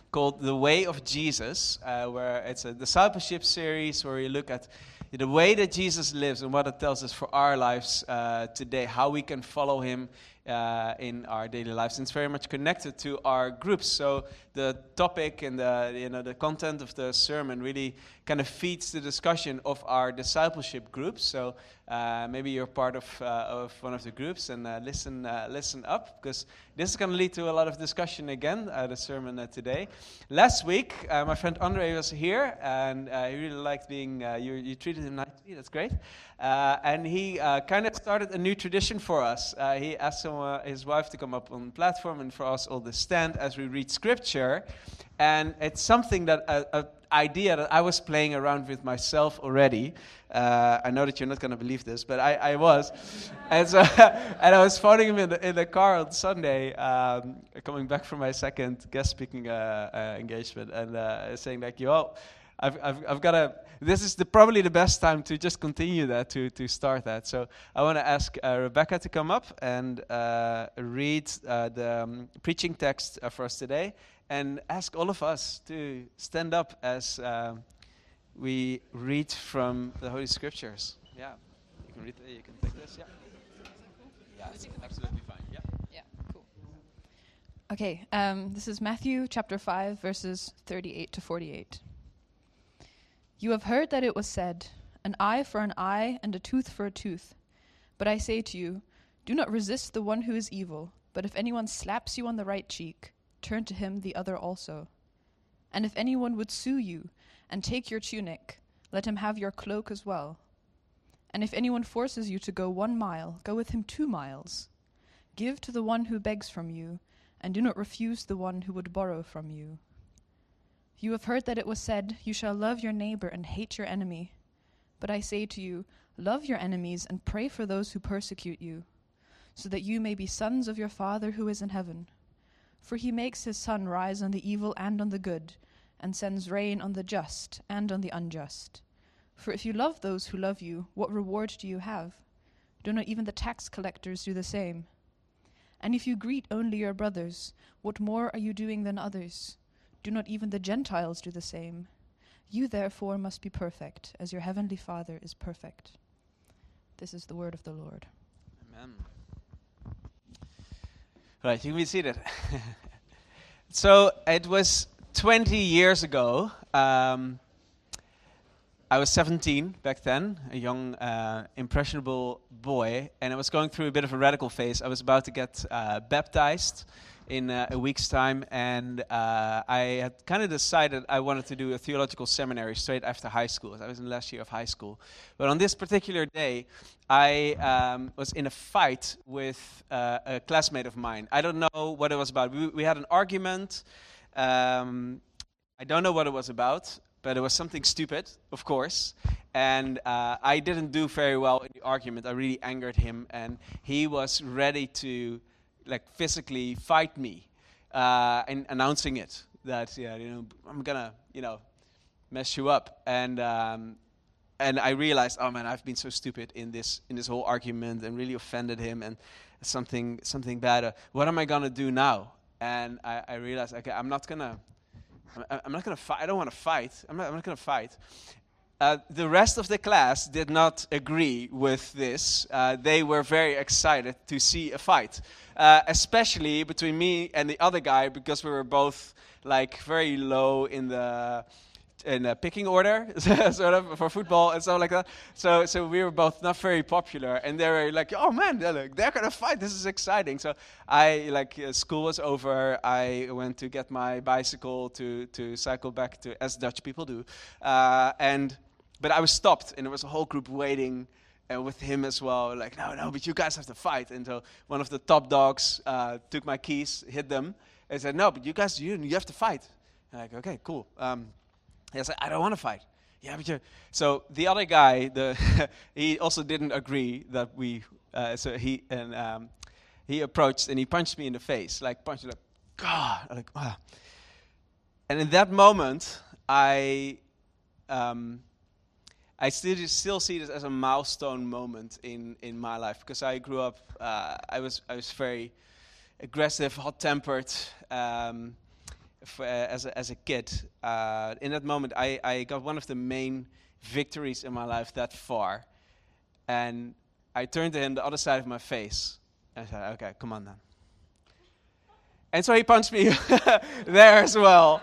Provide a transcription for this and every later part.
called The Way of Jesus, where it's a discipleship series where we look at the way that Jesus lives and what it tells us for our lives today, how we can follow him in our daily lives. And it's very much connected to our groups. So the topic and the content of the sermon really kind of feeds the discussion of our discipleship groups. So maybe you're part of one of the groups, and listen up, because this is going to lead to a lot of discussion again. The sermon today. Last week, my friend Andre was here, and he really liked being. You treated him nicely. That's great. And he kind of started a new tradition for us. He asked his wife to come up on the platform and for us all to stand as we read scripture. And it's something that an idea that I was playing around with myself already. I know that you're not going to believe this, but I was. And so, and I was phoning him in the car on Sunday, coming back from my second guest speaking engagement, and saying like, "Yo, I've got to. This is probably the best time to just continue that, to start that." So I want to ask Rebecca to come up and read the preaching text for us today, and ask all of us to stand up as we read from the Holy Scriptures. Yeah, you can read. You can take this. Yeah. Yeah, it's absolutely fine. Yeah. Yeah. Cool. Okay. This is Matthew chapter 5, verses 38 to 48. You have heard that it was said, an eye for an eye and a tooth for a tooth. But I say to you, do not resist the one who is evil, but if anyone slaps you on the right cheek, turn to him the other also. And if anyone would sue you and take your tunic, let him have your cloak as well. And if anyone forces you to go 1 mile, go with him 2 miles. Give to the one who begs from you, and do not refuse the one who would borrow from you. You have heard that it was said, you shall love your neighbor and hate your enemy. But I say to you, love your enemies and pray for those who persecute you, so that you may be sons of your Father who is in heaven. For he makes his sun rise on the evil and on the good, and sends rain on the just and on the unjust. For if you love those who love you, what reward do you have? Do not even the tax collectors do the same? And if you greet only your brothers, what more are you doing than others? Do not even the Gentiles do the same? You therefore must be perfect, as your heavenly Father is perfect. This is the word of the Lord. Amen. Right, you can be seated. So it was 20 years ago. I was 17 back then, a young, impressionable boy, and I was going through a bit of a radical phase. I was about to get baptized in a week's time, and I had kind of decided I wanted to do a theological seminary straight after high school. I was in the last year of high school. But on this particular day, I was in a fight with a classmate of mine. I don't know what it was about. We had an argument. I don't know what it was about, but it was something stupid, of course. And I didn't do very well in the argument. I really angered him, and he was ready to physically fight me, and announcing it that I'm gonna mess you up, and I realized, oh man, I've been so stupid in this whole argument and really offended him, and something bad. What am I gonna do now? And I realized, okay, I'm not gonna fight. I don't want to fight. I'm not gonna fight. The rest of the class did not agree with this. They were very excited to see a fight, especially between me and the other guy, because we were both very low in the picking order, sort of, for football and stuff like that. So we were both not very popular, and they were like, "Oh man, they're gonna fight! This is exciting!" So school was over. I went to get my bicycle to cycle back to, as Dutch people do, But I was stopped, and there was a whole group waiting with him as well. No, but you guys have to fight. And so one of the top dogs took my keys, hit them, and said, "No, but you guys, you have to fight." I'm like, okay, cool. I said, "I don't want to fight." Yeah, but you. So the other guy, he also didn't agree that we. So he approached and he punched me in the face, God, ah. And in that moment, I still see this as a milestone moment in my life, because I grew up. I was very aggressive, hot-tempered, as a kid. In that moment, I got one of the main victories in my life that far. And I turned to him the other side of my face. And I said, okay, come on then. And so he punched me there as well.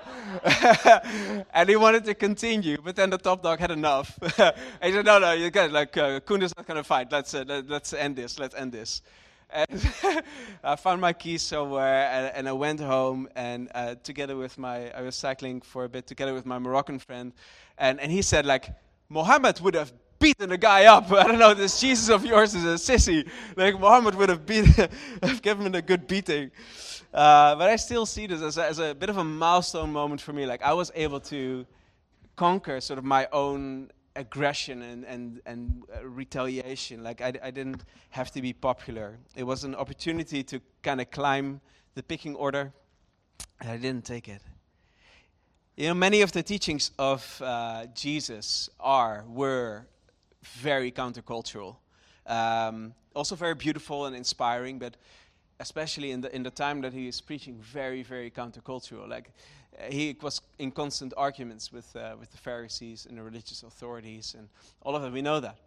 And he wanted to continue, but then the top dog had enough. And he said, no, you get Koen is not going to fight. Let's end this. Let's end this. And I found my keys somewhere, and I went home, and I was cycling for a bit together with my Moroccan friend, and he said, like, Mohammed would have beaten the guy up. I don't know, this Jesus of yours is a sissy. Like, Mohammed would have given him a good beating. But I still see this as a bit of a milestone moment for me. Like, I was able to conquer sort of my own aggression and retaliation. Like, I didn't have to be popular. It was an opportunity to kind of climb the pecking order, and I didn't take it. You know, many of the teachings of Jesus were very countercultural. Also very beautiful and inspiring, but especially in the time that he is preaching, very, very countercultural. Like, he was in constant arguments with the Pharisees and the religious authorities, and all of that. We know that.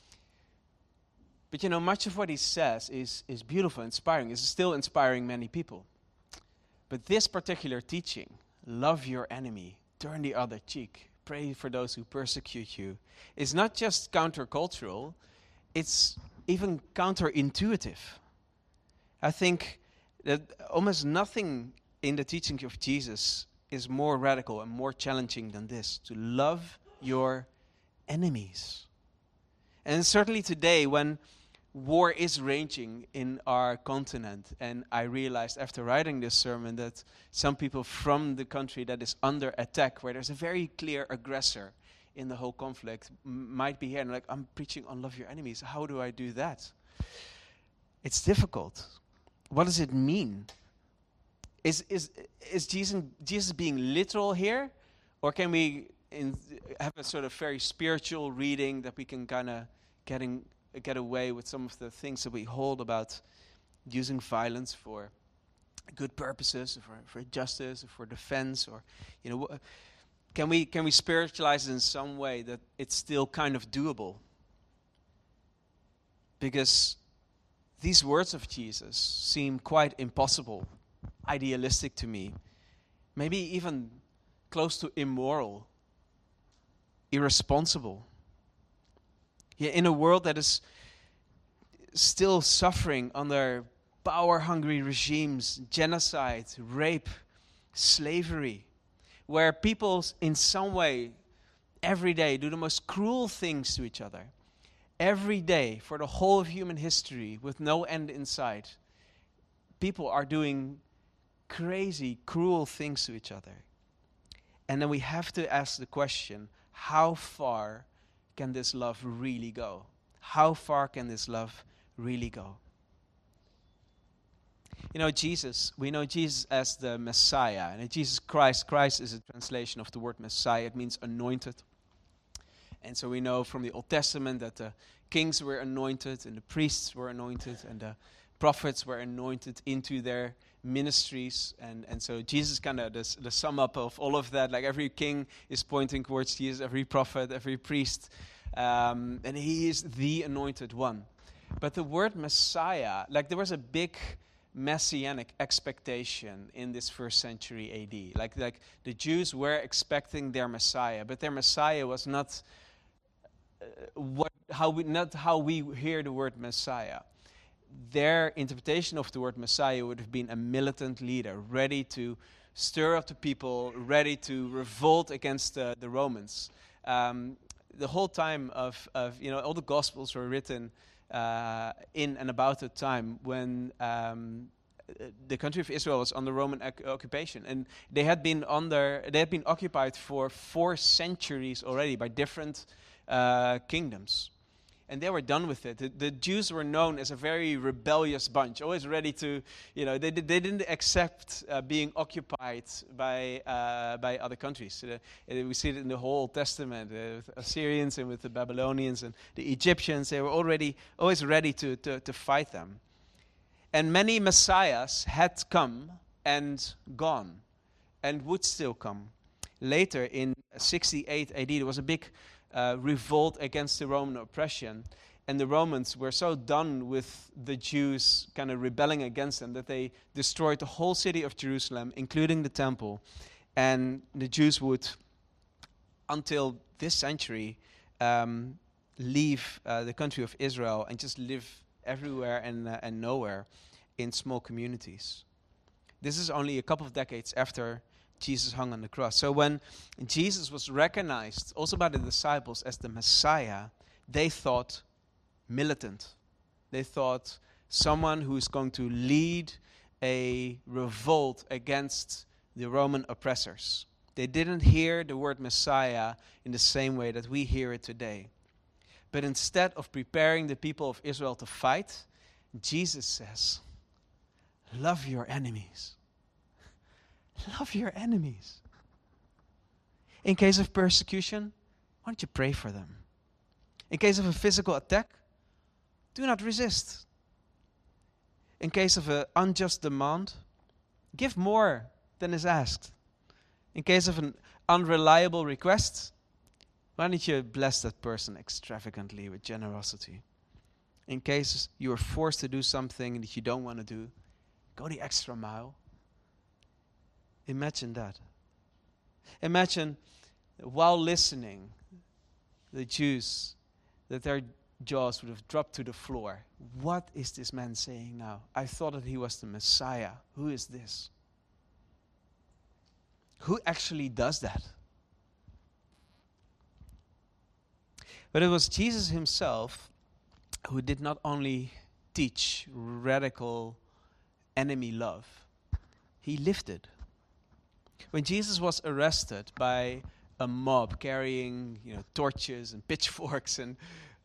But you know, much of what he says is beautiful, inspiring. It's still inspiring many people. But this particular teaching, love your enemy, turn the other cheek, pray for those who persecute you, is not just countercultural, it's even counterintuitive. I think that almost nothing in the teaching of Jesus is more radical and more challenging than this, to love your enemies. And certainly today, when war is raging in our continent, and I realized after writing this sermon that some people from the country that is under attack, where there's a very clear aggressor in the whole conflict, might be here and like, I'm preaching on love your enemies. How do I do that? It's difficult. What does it mean? Is Jesus being literal here? Or can we have a sort of very spiritual reading that we can kind of get away with some of the things that we hold about using violence for good purposes, for justice, or for defense, or can we spiritualize it in some way that it's still kind of doable? Because these words of Jesus seem quite impossible, idealistic to me, maybe even close to immoral, irresponsible. Yeah, in a world that is still suffering under power-hungry regimes, genocide, rape, slavery, where people in some way every day do the most cruel things to each other. Every day, for the whole of human history, with no end in sight, people are doing crazy, cruel things to each other. And then we have to ask the question, how far can this love really go? How far can this love really go? You know, we know Jesus as the Messiah. And Jesus Christ is a translation of the word Messiah. It means anointed. And so we know from the Old Testament that the kings were anointed and the priests were anointed and the prophets were anointed into their ministries. And so Jesus kind of the sum up of all of that. Like every king is pointing towards Jesus, every prophet, every priest. And he is the anointed one. But the word Messiah, like there was a big messianic expectation in this first century AD. Like the Jews were expecting their Messiah, but their Messiah was not how we hear the word Messiah. Their interpretation of the word Messiah would have been a militant leader, ready to stir up the people, ready to revolt against the Romans. The whole time of all the Gospels were written in and about the time when the country of Israel was under Roman occupation, and they had been occupied for 4 centuries already by different kingdoms, and they were done with it. The Jews were known as a very rebellious bunch, always ready to, they didn't accept being occupied by other countries. We see it in the whole Old Testament with Assyrians and with the Babylonians and the Egyptians. They were always ready to fight them. And many messiahs had come and gone. and would still come. Later, in 68 AD, there was a big revolt against the Roman oppression. And the Romans were so done with the Jews kind of rebelling against them that they destroyed the whole city of Jerusalem, including the temple. And the Jews would, until this century, leave the country of Israel and just live everywhere and nowhere in small communities. This is only a couple of decades after Jesus hung on the cross. So when Jesus was recognized, also by the disciples, as the Messiah, they thought militant. They thought someone who is going to lead a revolt against the Roman oppressors. They didn't hear the word Messiah in the same way that we hear it today. But instead of preparing the people of Israel to fight, Jesus says, love your enemies. Love your enemies. In case of persecution, why don't you pray for them? In case of a physical attack, do not resist. In case of an unjust demand, give more than is asked. In case of an unreliable request, why don't you bless that person extravagantly with generosity? In case you are forced to do something that you don't want to do, go the extra mile. Imagine that. Imagine while listening, the Jews, that their jaws would have dropped to the floor. What is this man saying now? I thought that he was the Messiah. Who is this? Who actually does that? But it was Jesus himself who did not only teach radical enemy love, he lived it. When Jesus was arrested by a mob carrying, torches and pitchforks and,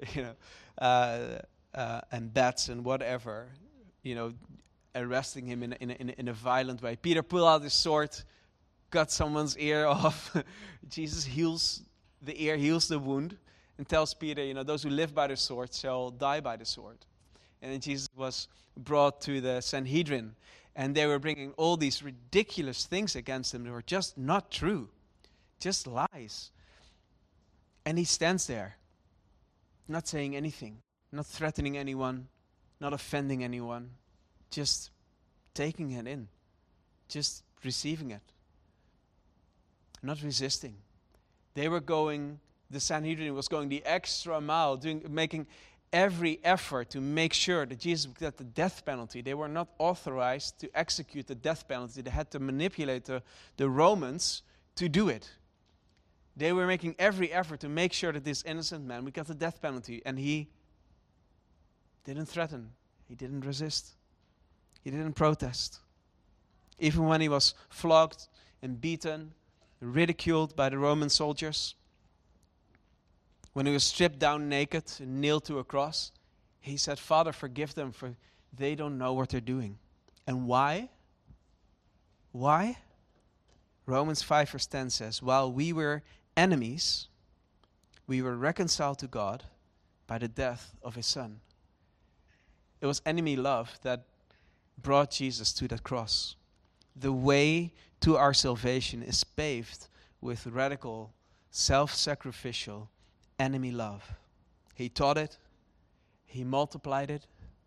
and bats and whatever, arresting him in a violent way. Peter pulled out his sword, cut someone's ear off. Jesus heals the ear, heals the wound, and tells Peter, those who live by the sword shall die by the sword. And then Jesus was brought to the Sanhedrin, and they were bringing all these ridiculous things against him that were just not true, just lies. And he stands there, not saying anything, not threatening anyone, not offending anyone, just taking it in, just receiving it, not resisting. The Sanhedrin was going the extra mile, making every effort to make sure that Jesus would get the death penalty. They were not authorized to execute the death penalty. They had to manipulate the Romans to do it. They were making every effort to make sure that this innocent man would get the death penalty. And he didn't threaten. He didn't resist. He didn't protest. Even when he was flogged and beaten, ridiculed by the Roman soldiers, when he was stripped down naked and nailed to a cross, he said, Father, forgive them, for they don't know what they're doing. And why? Why? Romans 5 verse 10 says, while we were enemies, we were reconciled to God by the death of his Son. It was enemy love that brought Jesus to that cross. The way to our salvation is paved with radical, self-sacrificial enemy love. He taught it. He multiplied it.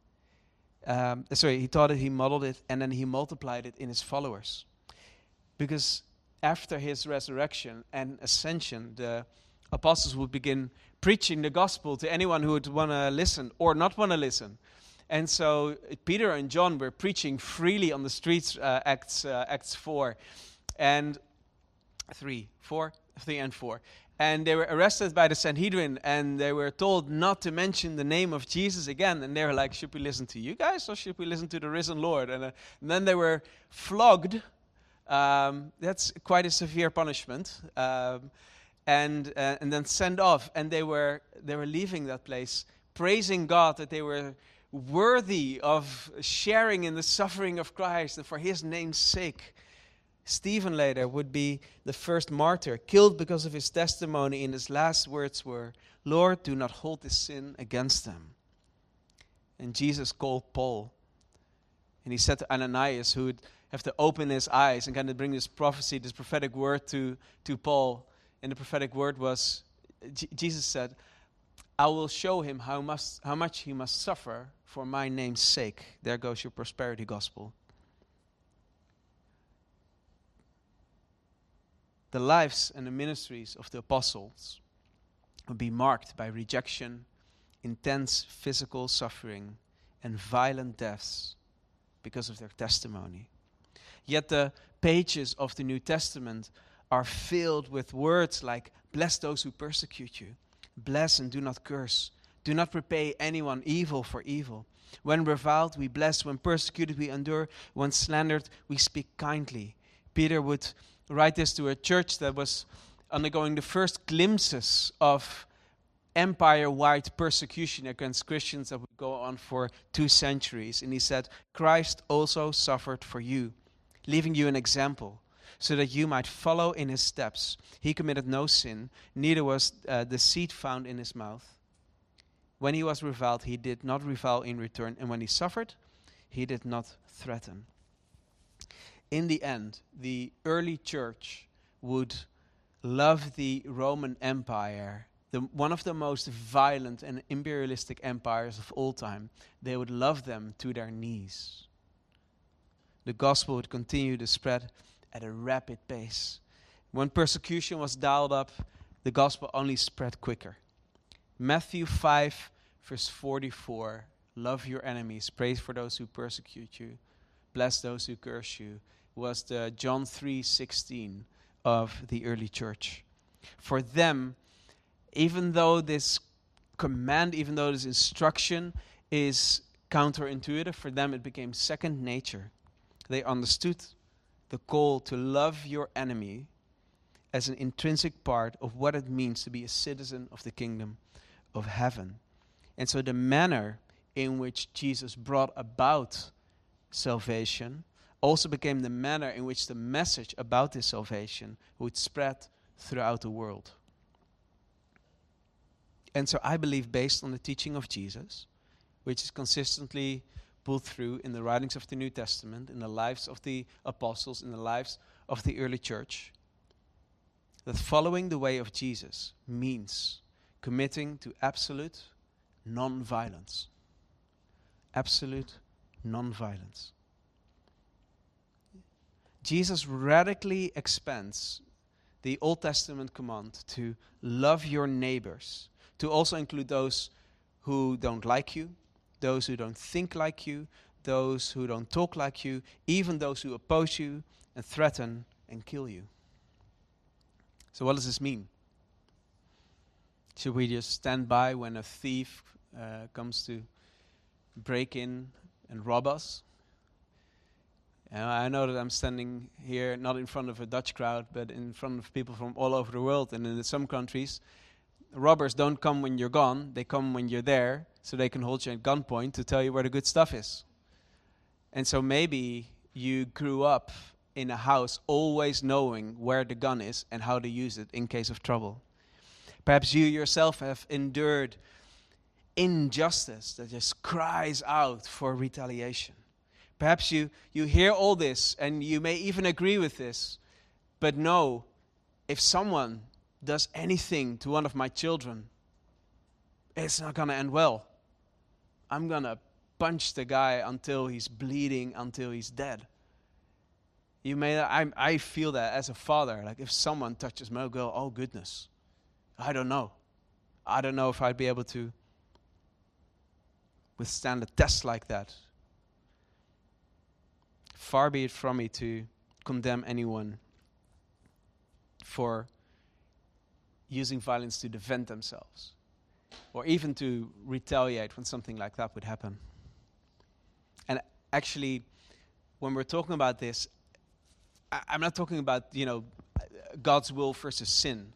He taught it, he modeled it, and then he multiplied it in his followers. Because after his resurrection and ascension, the apostles would begin preaching the gospel to anyone who would want to listen or not want to listen. And so Peter and John were preaching freely on the streets, Acts 4 and 3 and 4. And they were arrested by the Sanhedrin, and they were told not to mention the name of Jesus again. And they were like, should we listen to you guys, or should we listen to the risen Lord? And then they were flogged. That's quite a severe punishment. And then sent off. And they were leaving that place, praising God that they were worthy of sharing in the suffering of Christ and for his name's sake. Stephen later would be the first martyr, killed because of his testimony, and his last words were, Lord, do not hold this sin against them. And Jesus called Paul, and he said to Ananias, who have to open his eyes and kind of bring this prophecy, this prophetic word to Paul. And the prophetic word was, Jesus said, I will show him how much he must suffer for my name's sake. There goes your prosperity gospel. The lives and the ministries of the apostles would be marked by rejection, intense physical suffering, and violent deaths because of their testimony. Yet the pages of the New Testament are filled with words like, bless those who persecute you. Bless and do not curse. Do not repay anyone evil for evil. When reviled, we bless. When persecuted, we endure. When slandered, we speak kindly. Peter would write this to a church that was undergoing the first glimpses of empire-wide persecution against Christians that would go on for 2 centuries. And he said, Christ also suffered for you, leaving you an example, so that you might follow in his steps. He committed no sin, neither was deceit found in his mouth. When he was reviled, he did not revile in return, and when he suffered, he did not threaten. In the end, the early church would love the Roman Empire, one of the most violent and imperialistic empires of all time. They would love them to their knees. The gospel would continue to spread at a rapid pace. When persecution was dialed up, the gospel only spread quicker. Matthew 5, verse 44, love your enemies, pray for those who persecute you, bless those who curse you, was the John 3:16 of the early church. For them, even though this command, even though this instruction is counterintuitive, for them it became second nature. They understood the call to love your enemy as an intrinsic part of what it means to be a citizen of the kingdom of heaven. And so the manner in which Jesus brought about salvation also became the manner in which the message about this salvation would spread throughout the world. And so I believe, based on the teaching of Jesus, which is consistently pulled through in the writings of the New Testament, in the lives of the apostles, in the lives of the early church, that following the way of Jesus means committing to absolute non-violence. Absolute non-violence. Jesus radically expands the Old Testament command to love your neighbors, to also include those who don't like you, those who don't think like you, those who don't talk like you, even those who oppose you and threaten and kill you. So what does this mean? Should we just stand by when a thief comes to break in and rob us? I know that I'm standing here not in front of a Dutch crowd, but in front of people from all over the world. And in some countries, robbers don't come when you're gone. They come when you're there, so they can hold you at gunpoint to tell you where the good stuff is. And so maybe you grew up in a house always knowing where the gun is and how to use it in case of trouble. Perhaps you yourself have endured injustice that just cries out for retaliation. Perhaps you hear all this and you may even agree with this, but know, if someone does anything to one of my children, it's not going to end well. I'm going to punch the guy until he's bleeding, until he's dead. I feel that as a father, like if someone touches my girl, oh goodness, I don't know. I don't know if I'd be able to withstand a test like that. Far be it from me to condemn anyone for using violence to defend themselves, or even to retaliate when something like that would happen. And actually, when we're talking about this, I'm not talking about, God's will versus sin.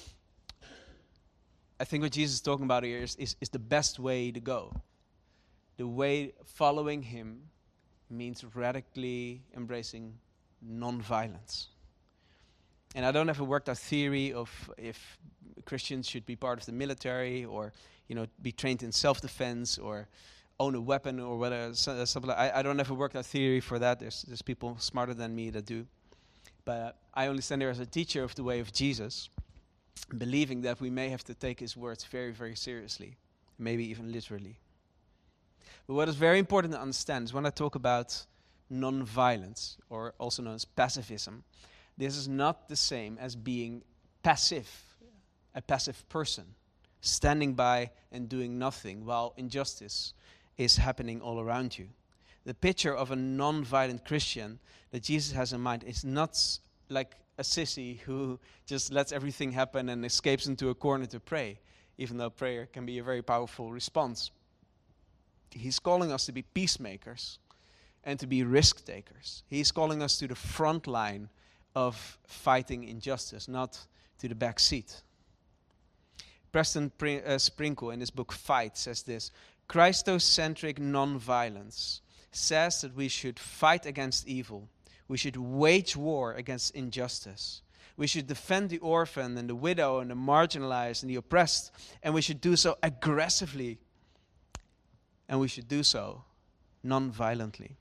I think what Jesus is talking about here is the best way to go. The way following him means radically embracing non-violence. And I don't have a worked out theory of if Christians should be part of the military or, be trained in self-defense or own a weapon or whether something like. I don't have a worked out theory for that. There's people smarter than me that do. But I only stand there as a teacher of the way of Jesus, believing that we may have to take his words very, very seriously, maybe even literally. But what is very important to understand is when I talk about non-violence, or also known as pacifism, this is not the same as being passive, a passive person, standing by and doing nothing while injustice is happening all around you. The picture of a non-violent Christian that Jesus has in mind is not like a sissy who just lets everything happen and escapes into a corner to pray, even though prayer can be a very powerful response. He's calling us to be peacemakers and to be risk takers. He's calling us to the front line of fighting injustice, not to the back seat. Preston Sprinkle in his book Fight says this: Christocentric non-violence says that we should fight against evil. We should wage war against injustice. We should defend the orphan and the widow and the marginalized and the oppressed. And we should do so aggressively. And we should do so non-violently.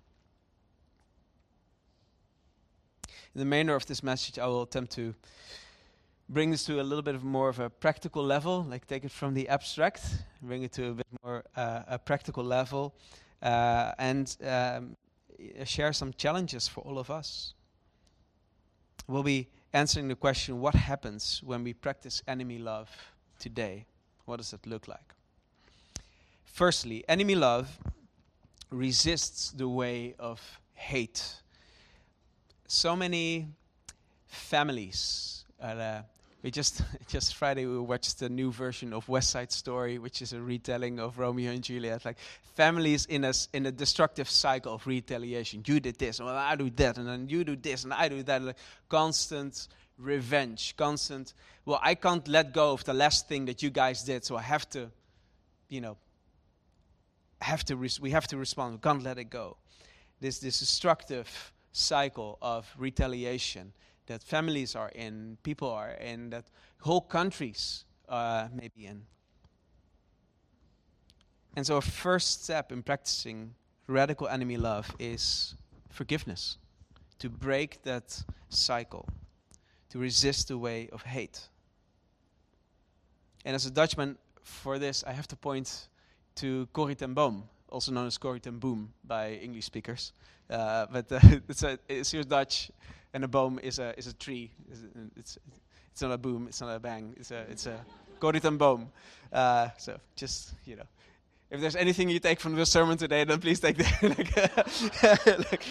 In the remainder of this message, I will attempt to bring this to a little bit of more of a practical level, like take it from the abstract, bring it to a bit more a practical level, and share some challenges for all of us. We'll be answering the question, what happens when we practice enemy love today? What does it look like? Firstly, enemy love resists the way of hate. So many families. Just Friday we watched the new version of West Side Story, which is a retelling of Romeo and Juliet. Like families in a destructive cycle of retaliation. You did this, well I do that, and then you do this, and I do that. Like constant revenge, constant. Well, I can't let go of the last thing that you guys did, so I have to, we have to respond. We can't let it go. This destructive cycle of retaliation that families are in, people are in, that whole countries may be in. And so a first step in practicing radical enemy love is forgiveness, to break that cycle, to resist the way of hate. And as a Dutchman, for this, I have to point to Corrie ten Boom, also known as Corrie ten Boom by English speakers. But it's your Dutch, and a boom is a tree. It's not a boom. It's not a bang. It's a Corrie ten Boom. So just if there's anything you take from the sermon today, then please take that.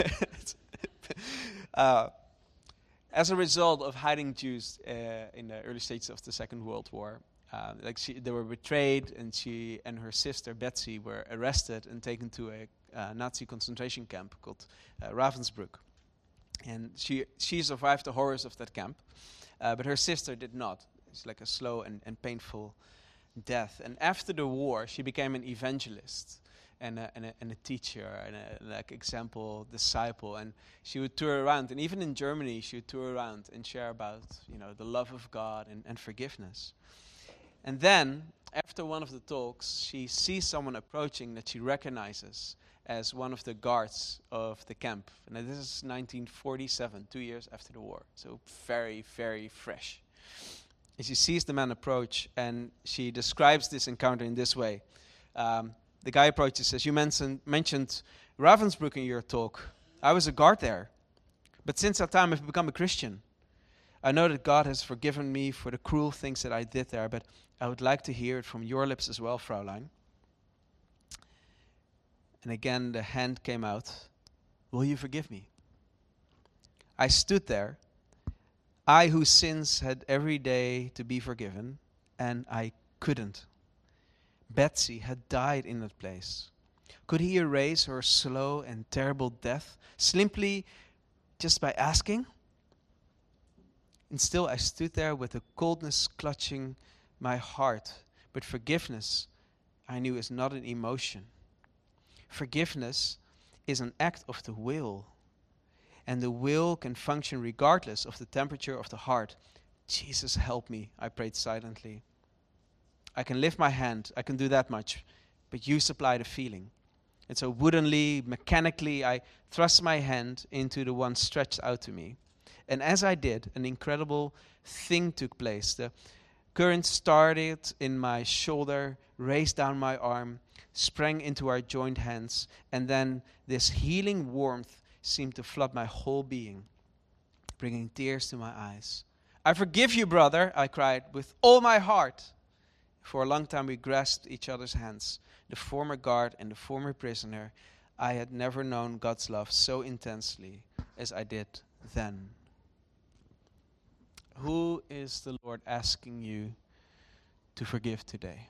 As a result of hiding Jews in the early stages of the Second World War, they were betrayed, and she and her sister Betsy were arrested and taken to a Nazi concentration camp called Ravensbrück. And she survived the horrors of that camp, but her sister did not. It's like a slow and painful death. And after the war, she became an evangelist and a teacher and a example disciple. And she would tour around, and even in Germany, she would tour around and share about the love of God and forgiveness. And then, after one of the talks, she sees someone approaching that she recognizes as one of the guards of the camp. And this is 1947, 2 years after the war. So very, very fresh. And she sees the man approach, and she describes this encounter in this way. The guy approaches, says, "You mentioned Ravensbrück in your talk. I was a guard there. But since that time, I've become a Christian. I know that God has forgiven me for the cruel things that I did there, but I would like to hear it from your lips as well, Fraulein." And again, the hand came out. "Will you forgive me?" I stood there, I whose sins had every day to be forgiven, and I couldn't. Betsy had died in that place. Could he erase her slow and terrible death simply just by asking? And still I stood there with a coldness clutching my heart. But forgiveness, I knew, is not an emotion. Forgiveness is an act of the will. And the will can function regardless of the temperature of the heart. Jesus, help me, I prayed silently. I can lift my hand, I can do that much. but you supply the feeling. And so woodenly, mechanically, I thrust my hand into the one stretched out to me. And as I did, an incredible thing took place. The current started in my shoulder, raced down my arm, sprang into our joined hands, and then this healing warmth seemed to flood my whole being, bringing tears to my eyes. I forgive you, brother, I cried, with all my heart. For a long time we grasped each other's hands, the former guard and the former prisoner. I had never known God's love so intensely as I did then. Who is the Lord asking you to forgive today?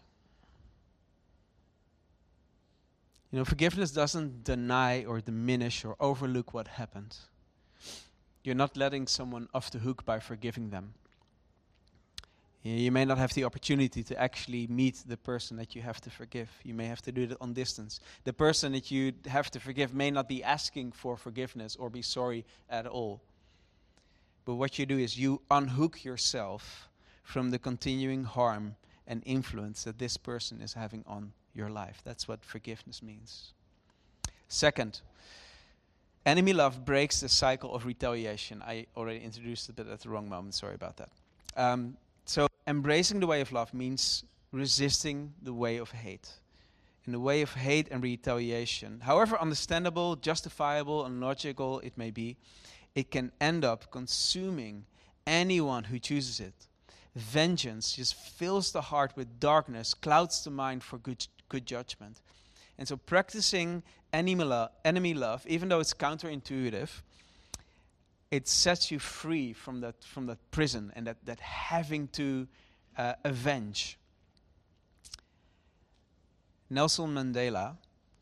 You know, forgiveness doesn't deny or diminish or overlook what happened. You're not letting someone off the hook by forgiving them. You may not have the opportunity to actually meet the person that you have to forgive. You may have to do it on distance. The person that you have to forgive may not be asking for forgiveness or be sorry at all. But what you do is you unhook yourself from the continuing harm and influence that this person is having on your life. That's what forgiveness means. Second, enemy love breaks the cycle of retaliation. I already introduced it, but at the wrong moment. Sorry about that. So embracing the way of love means resisting the way of hate. In the way of hate and retaliation, however understandable, justifiable, and logical it may be, it can end up consuming anyone who chooses it. Vengeance just fills the heart with darkness, clouds the mind for good judgment. And so practicing enemy love, even though it's counterintuitive, it sets you free from that prison and that having to avenge. Nelson Mandela,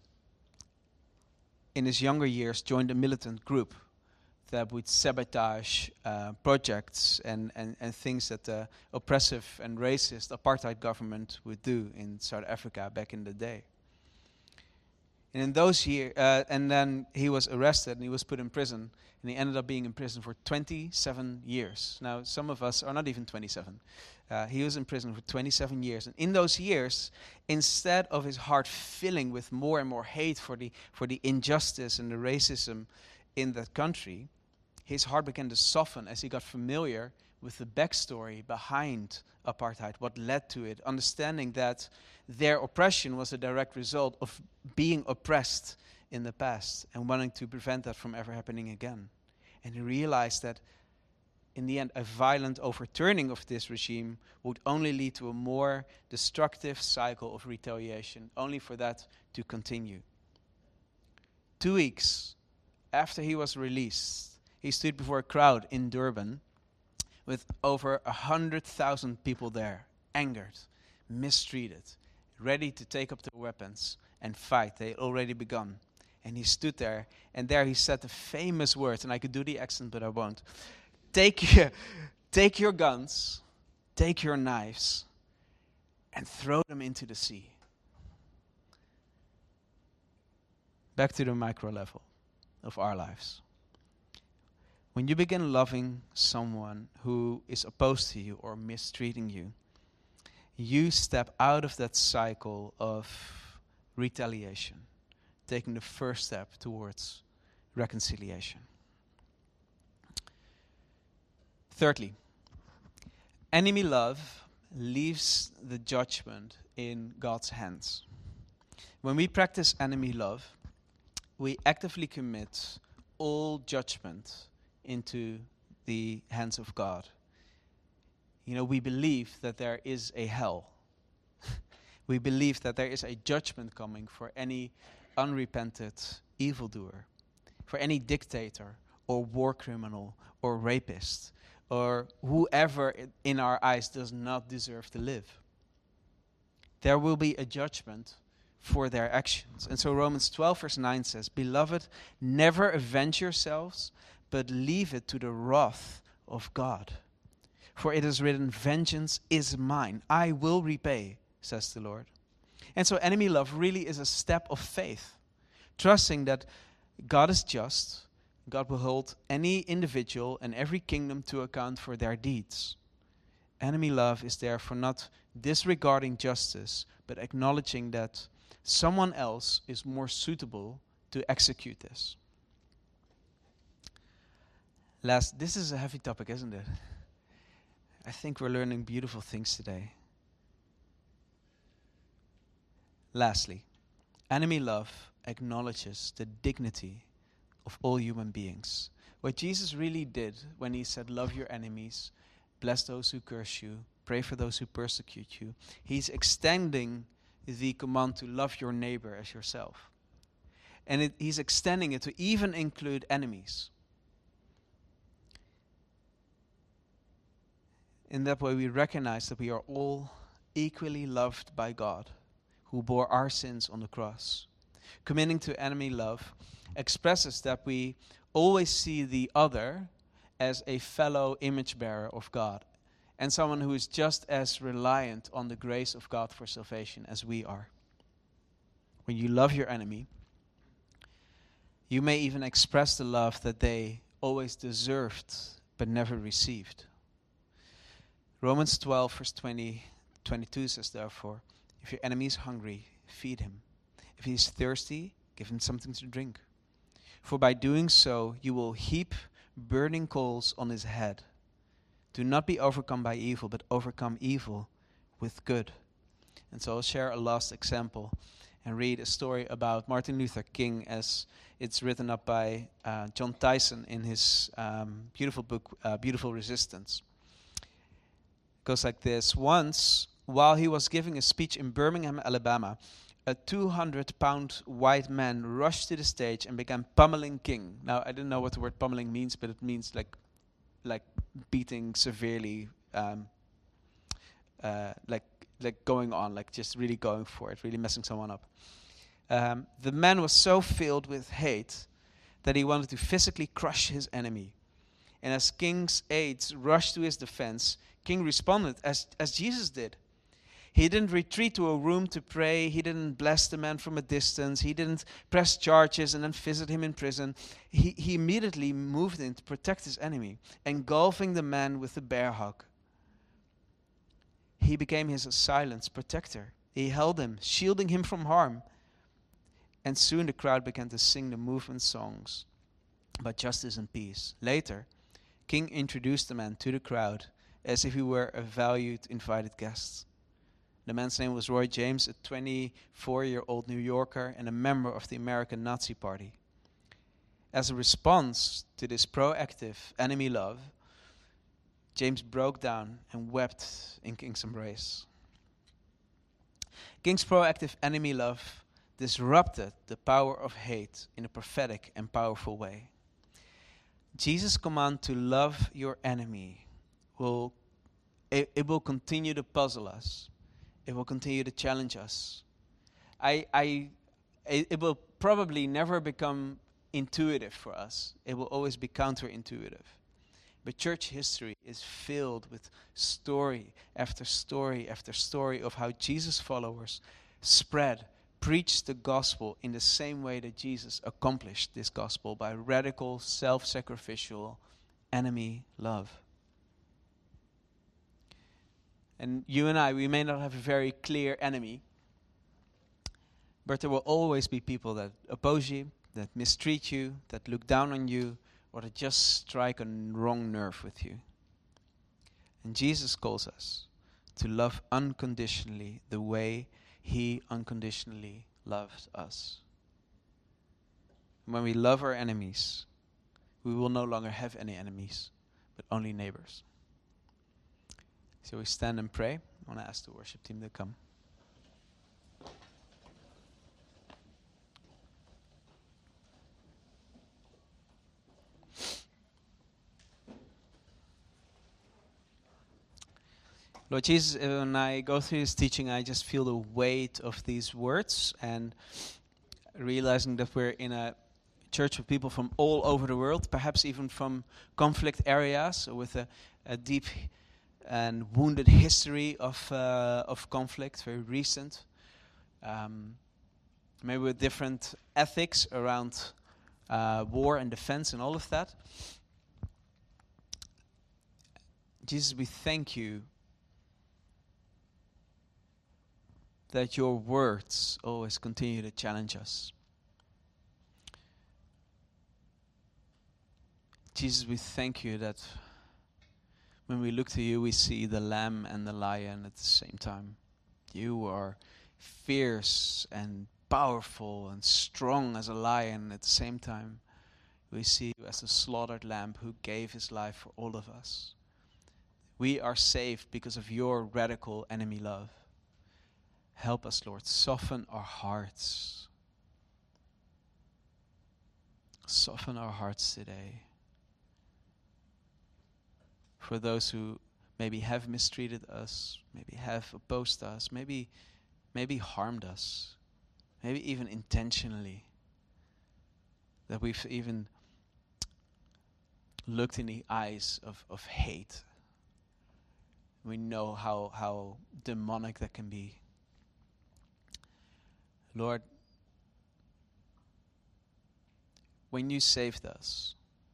in his younger years, joined a militant group that would sabotage projects and things that the oppressive and racist apartheid government would do in South Africa back in the day. And in those years, and then he was arrested and he was put in prison, and he ended up being in prison for 27 years. Now, some of us are not even 27. He was in prison for 27 years, and in those years, instead of his heart filling with more and more hate for the injustice and the racism in that country, his heart began to soften as he got familiar with the backstory behind apartheid, what led to it, understanding that their oppression was a direct result of being oppressed in the past and wanting to prevent that from ever happening again. And he realized that in the end, a violent overturning of this regime would only lead to a more destructive cycle of retaliation, only for that to continue. 2 weeks after he was released, he stood before a crowd in Durban with over 100,000 people there, angered, mistreated, ready to take up their weapons and fight. They had already begun. And he stood there, and there he said the famous words, and I could do the accent, but I won't. Take your guns, take your knives, and throw them into the sea. Back to the micro level of our lives. When you begin loving someone who is opposed to you or mistreating you, you step out of that cycle of retaliation, taking the first step towards reconciliation. Thirdly, enemy love leaves the judgment in God's hands. When we practice enemy love, we actively commit all judgment into the hands of God. You know, we believe that there is a hell. We believe that there is a judgment coming for any unrepented evildoer, for any dictator or war criminal or rapist or whoever in our eyes does not deserve to live. There will be a judgment for their actions. And so Romans 12 verse 9 says, "Beloved, never avenge yourselves, but leave it to the wrath of God. For it is written, vengeance is mine. I will repay, says the Lord." And so enemy love really is a step of faith, trusting that God is just. God will hold any individual and every kingdom to account for their deeds. Enemy love is therefore not disregarding justice, but acknowledging that someone else is more suitable to execute this. Last, this is a heavy topic, isn't it? I think we're learning beautiful things today. Lastly, enemy love acknowledges the dignity of all human beings. What Jesus really did when he said, love your enemies, bless those who curse you, pray for those who persecute you, he's extending the command to love your neighbor as yourself. And he's extending it to even include enemies. In that way, we recognize that we are all equally loved by God, who bore our sins on the cross. Committing to enemy love expresses that we always see the other as a fellow image bearer of God, and someone who is just as reliant on the grace of God for salvation as we are. When you love your enemy, you may even express the love that they always deserved but never received. Romans 12, verse 22 says, therefore, if your enemy is hungry, feed him. If he is thirsty, give him something to drink. For by doing so, you will heap burning coals on his head. Do not be overcome by evil, but overcome evil with good. And so I'll share a last example and read a story about Martin Luther King as it's written up by John Tyson in his beautiful book, Beautiful Resistance. It goes like this. Once, while he was giving a speech in Birmingham, Alabama, a 200-pound white man rushed to the stage and began pummeling King. Now, I don't know what the word pummeling means, but it means like beating severely, like going on, like just really going for it, really messing someone up. The man was so filled with hate that he wanted to physically crush his enemy. And as King's aides rushed to his defense, King responded as Jesus did. He didn't retreat to a room to pray. He didn't bless the man from a distance. He didn't press charges and then visit him in prison. He immediately moved in to protect his enemy, engulfing the man with a bear hug. He became his silent protector. He held him, shielding him from harm. And soon the crowd began to sing the movement songs about justice and peace. Later, King introduced the man to the crowd as if he were a valued invited guest. The man's name was Roy James, a 24-year-old New Yorker and a member of the American Nazi Party. As a response to this proactive enemy love, James broke down and wept in King's embrace. King's proactive enemy love disrupted the power of hate in a prophetic and powerful way. Jesus' command to love your enemy will continue to puzzle us. It will continue to challenge us. It will probably never become intuitive for us. It will always be counterintuitive. But church history is filled with story after story after story of how Jesus' followers preached the gospel in the same way that Jesus accomplished this gospel, by radical, self-sacrificial enemy love. And you and I, we may not have a very clear enemy, but there will always be people that oppose you, that mistreat you, that look down on you, or that just strike a wrong nerve with you. And Jesus calls us to love unconditionally the way He unconditionally loved us. When we love our enemies, we will no longer have any enemies, but only neighbors. So we stand and pray. I want to ask the worship team to come. Lord Jesus, when I go through this teaching, I just feel the weight of these words, and realizing that we're in a church of people from all over the world, perhaps even from conflict areas, with a deep and wounded history of conflict, very recent. Maybe with different ethics around war and defense and all of that. Jesus, we thank you that your words always continue to challenge us. Jesus, we thank you that when we look to you, we see the lamb and the lion at the same time. You are fierce and powerful and strong as a lion at the same time. We see you as a slaughtered lamb who gave his life for all of us. We are saved because of your radical enemy love. Help us, Lord. Soften our hearts. Soften our hearts today. For those who maybe have mistreated us, maybe have opposed us, maybe harmed us, maybe even intentionally. That we've even looked in the eyes of hate. We know how demonic that can be. Lord, when you saved us,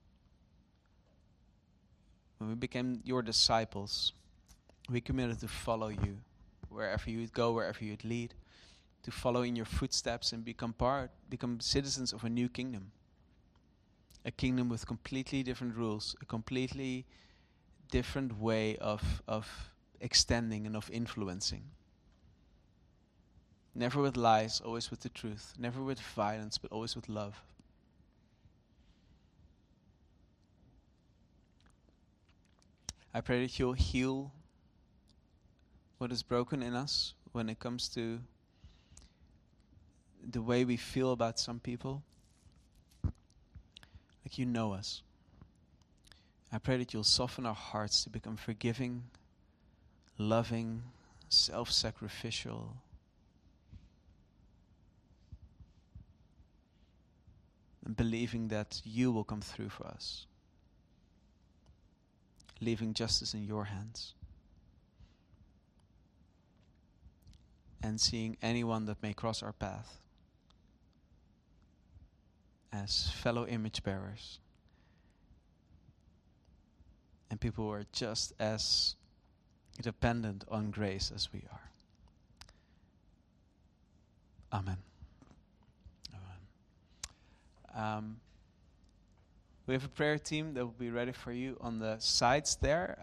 when we became your disciples, we committed to follow you wherever you would go, wherever you would lead, to follow in your footsteps and become citizens of a new kingdom. A kingdom with completely different rules, a completely different way of extending and of influencing. Never with lies, always with the truth. Never with violence, but always with love. I pray that you'll heal what is broken in us when it comes to the way we feel about some people. Like you know us. I pray that you'll soften our hearts to become forgiving, loving, self-sacrificial. And believing that you will come through for us. Leaving justice in your hands. And seeing anyone that may cross our path as fellow image bearers. And people who are just as dependent on grace as we are. Amen. Amen. We have a prayer team that will be ready for you on the sides there.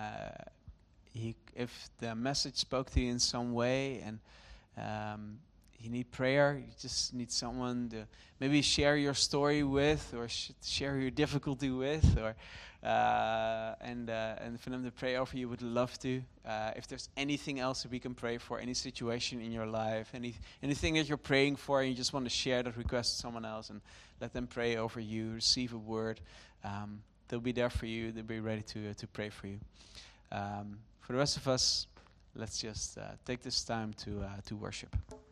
If the message spoke to you in some way and you need prayer, you just need someone to maybe share your story with, or share your difficulty with, or and for them to pray over you, would love to. If there's anything else that we can pray for, any situation in your life, anything that you're praying for, and you just want to share that request with someone else, and let them pray over you, receive a word. They'll be there for you. They'll be ready to pray for you. For the rest of us, let's just take this time to worship.